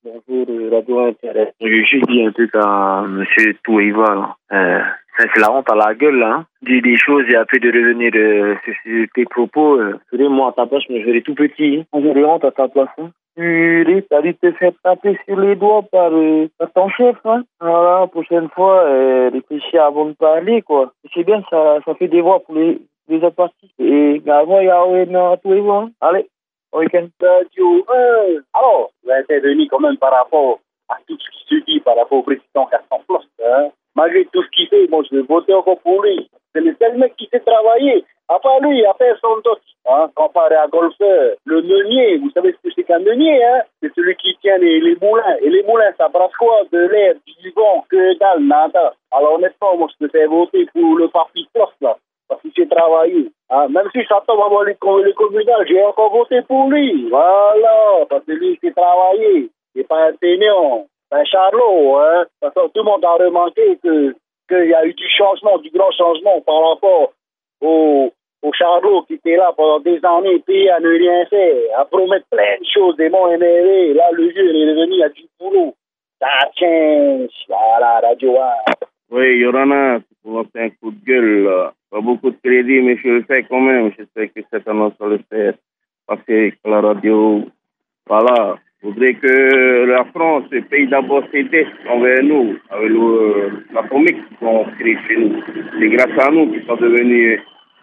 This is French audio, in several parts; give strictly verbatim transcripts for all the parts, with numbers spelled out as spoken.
Bonjour, euh, Radio Intérêt. Je juste dit un truc à Monsieur Touiva, là. Euh, ça, c'est la honte à la gueule, là. Hein. Dit des choses et après de revenir euh, sur, sur tes propos. Euh, vous savez, moi, à ta place, je me verrais tout petit. Hein. J'aurais honte à ta place. Hein. Tu as dû te faire taper sur les doigts par, euh, par ton chef. Hein. Voilà, la prochaine fois, euh, réfléchis avant de parler, quoi. C'est bien, ça, ça fait des voix pour les, les autres parties. Et avant, il y a un Touiva. Hein. Allez. Week-end. Radio un. Alors, vous avez intervenu quand même par rapport à tout ce qui se dit par rapport au président Gaston Flosse. Hein. Malgré tout ce qu'il fait, moi je vais voter encore pour lui. C'est le seul mec qui sait travailler. À part lui, il n'y a personne d'autre. Hein. Comparé à golfeur, le meunier, vous savez ce que c'est qu'un meunier, hein? C'est celui qui tient les, les moulins. Et les moulins, ça brasse quoi? De l'air, du vent, que dalle, nada. Alors honnêtement, moi je te fais voter pour le parti Flosse là. Parce qu'il sait travailler. Hein. Même si ça tombe avant les, les communales, j'ai encore voté pour lui. Voilà, parce que lui, il sait travailler. Il n'est pas un ténion, c'est un charlot. Hein. Parce que tout le monde a remarqué que qu'il y a eu du changement, du grand changement par rapport au, au charlot qui était là pendant des années, payé à ne rien faire, à promettre plein de choses, des mots énervés. Là, le vieux, il est revenu à du boulot. Ça tient, voilà, Radio un. Oui, Yorana, pour lancer un coup de gueule, là. Pas beaucoup de crédit, mais je le fais quand même. J'espère que cette annonce va le faire. Parce que la radio, voilà, voudrait que la France paye d'abord ses dettes envers nous, avec le, l'atomique qu'on crée chez nous. C'est grâce à nous qu'ils sont devenus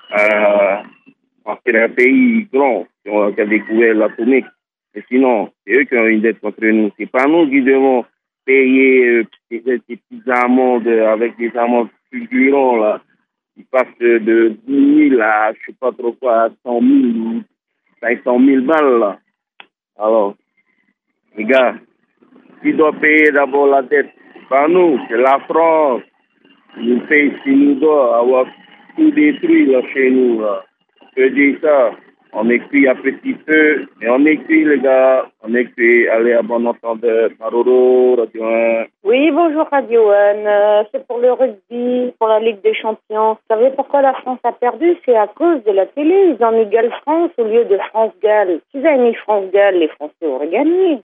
euh, un pays grand qui, ont, qui a découvert l'atomique. Et sinon, c'est eux qui ont une dette contre nous. C'est pas nous qui devons payer euh, des, des petites amendes avec des amendes fulgurantes, là. Ils passent de dix mille à, je sais pas trop quoi, à cent mille, cinq cent mille balles, là. Alors, les gars, qui doit payer d'abord la dette? Pas nous, c'est la France. Ils nous payent ce qu'ils nous doivent, avoir tout détruit, là, chez nous, là. Je dis ça. On écrit à petit peu, et on écrit, les gars, on écrit, allez, à bon entendeur, Maroro, Radio un. Oui, bonjour Radio un, euh, c'est pour le rugby, pour la Ligue des Champions. Vous savez pourquoi la France a perdu? C'est à cause de la télé, ils ont mis Galles France au lieu de France-Galles. S'ils avaient mis France-Galles, les Français auraient gagné.